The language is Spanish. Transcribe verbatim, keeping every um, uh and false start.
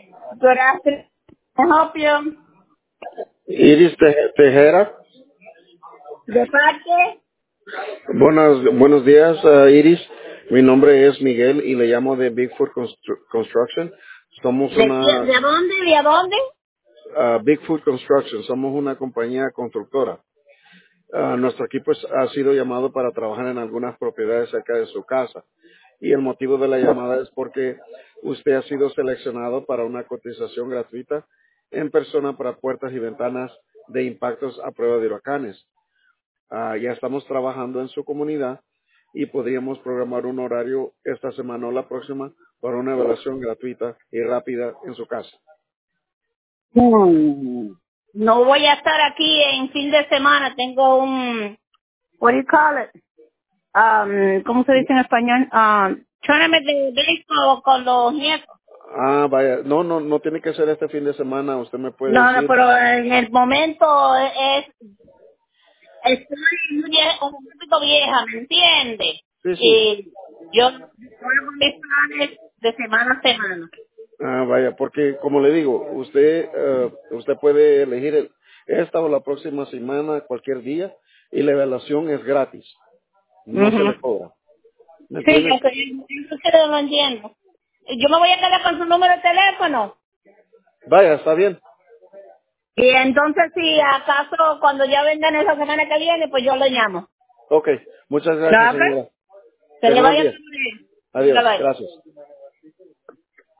Good afternoon. Can I help you? Iris Te- Tejera. ¿De parte? Buenas, buenos días, uh, Iris. Mi nombre es Miguel y le llamo de Bigfoot Constru- Construction. Somos ¿De, una qui- ¿De dónde? ¿De dónde? uh, Bigfoot Construction. Somos una compañía constructora. Uh, nuestro equipo es- ha sido llamado para trabajar en algunas propiedades cerca de su casa. Y el motivo de la llamada es porque usted ha sido seleccionado para una cotización gratuita en persona para puertas y ventanas de impactos a prueba de huracanes. Ah, ya estamos trabajando en su comunidad y podríamos programar un horario esta semana o la próxima para una evaluación gratuita y rápida en su casa. Hmm. No voy a estar aquí en fin de semana. Tengo un... What do you call it? Um, ¿Cómo se dice en español? Um, tournament de béisbol con los nietos. Ah, vaya, no, no, no tiene que ser este fin de semana, usted me puede No, no, decir. pero en el momento es... Estoy muy vie- un poquito vieja, ¿me entiende? Sí, sí. Y yo hago mis planes de semana a semana. Ah, vaya, porque como le digo, usted, eh, usted puede elegir el- esta o la próxima semana, cualquier día, y la evaluación es gratis, no se Ujú. le cobra. ¿Me Sí, yo entiende? sé, eso sí lo entiendo. Yo me voy a quedar con su número de teléfono. Vaya, está bien. Y entonces, si acaso cuando ya vengan esa semana que viene, pues yo lo llamo. Ok, muchas gracias, ¿Ok? señora. Que le Tenga buen vaya día. bien. Bye Adiós, bye. gracias.